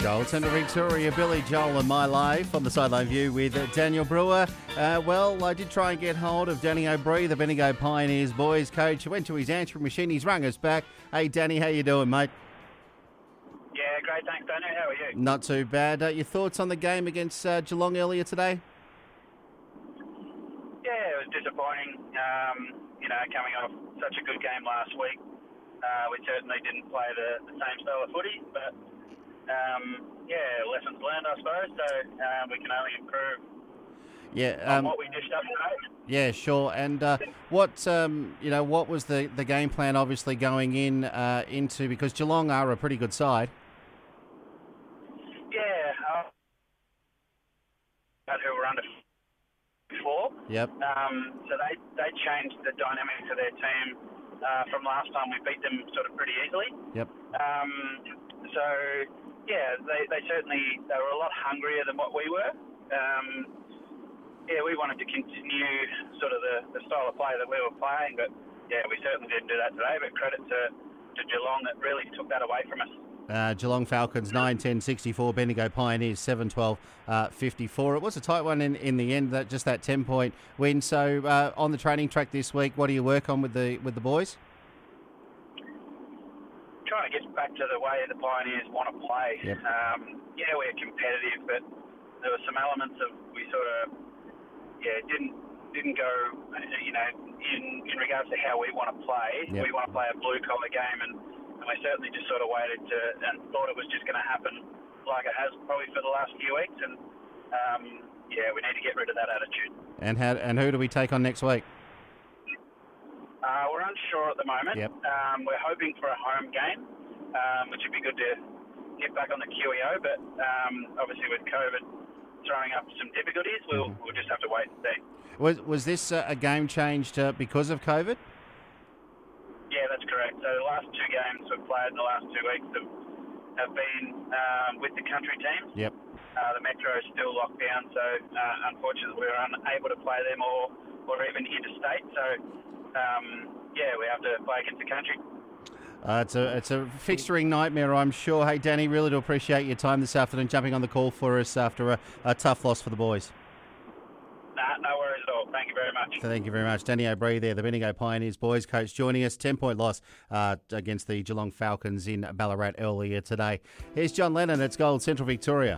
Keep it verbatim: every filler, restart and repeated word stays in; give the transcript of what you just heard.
Gold Central Victoria, Billy Joel and My Life on the Sideline View with Daniel Brewer. Uh, well, I did try and get hold of Danny O'Brien, the Bendigo Pioneers boys coach. He went to his answering machine. He's rung us back. Hey, Danny, how you doing, mate? Yeah, great. Thanks, Daniel. How are you? Not too bad. Uh, your thoughts on the game against uh, Geelong earlier today? Yeah, it was disappointing. Um, you know, coming off such a good game last week, uh, we certainly didn't play the, the same style of footy, but um, yeah, lessons learned, I suppose. So um, we can only improve Yeah, on um, what we dished up today. yeah, sure. And uh, what um, you know, what was the, the game plan? Obviously, going in uh, into because Geelong are a pretty good side. Yeah, uh, who were under before. Yep. Um, so they they changed the dynamics of their team uh, from last time. We beat them sort of pretty easily. Yep. Um, so yeah, they, they certainly they were a lot hungrier than what we were. Um, yeah, we wanted to continue sort of the, the style of play that we were playing, but yeah, we certainly didn't do that today. But credit to, to Geelong that really took that away from us. Uh, Geelong Falcons nine ten sixty-four, Bendigo Pioneers seven twelve fifty-four. It was a tight one in, in the end, that just that ten point win. So uh, on the training track this week, what do you work on with the with the boys? Trying to get back to the way the Pioneers want to play. Yep. Um, yeah, we're competitive, but there were some elements of we sort of yeah didn't didn't go you know in in regards to how we want to play. Yep. We want to play a blue collar game, and, and we certainly just sort of waited to and thought it was just going to happen like it has probably for the last few weeks. And um, yeah, we need to get rid of that attitude. And how and who do we take on next week? Uh, we're unsure at the moment. Yep. Um, we're hoping for a home game, um, which would be good to get back on the Q E O. But um, obviously with COVID throwing up some difficulties, we'll, Mm-hmm. we'll just have to wait and see. Was was this uh, a game changed uh, because of COVID? Yeah, that's correct. So the last two games we've played in the last two weeks have, have been um, with the country teams. Yep. Uh, the Metro is still locked down, so uh, unfortunately we're unable to play them or, or even interstate. So Um, yeah, we have to play against the country. Uh, it's a it's a fixturing nightmare, I'm sure. Hey, Danny, really do appreciate your time this afternoon, jumping on the call for us after a, a tough loss for the boys. Nah, no worries at all. Thank you very much. Thank you very much. Danny O'Brien there, the Bendigo Pioneers boys coach, joining us. ten-point loss uh, against the Geelong Falcons in Ballarat earlier today. Here's John Lennon. It's Gold Central Victoria.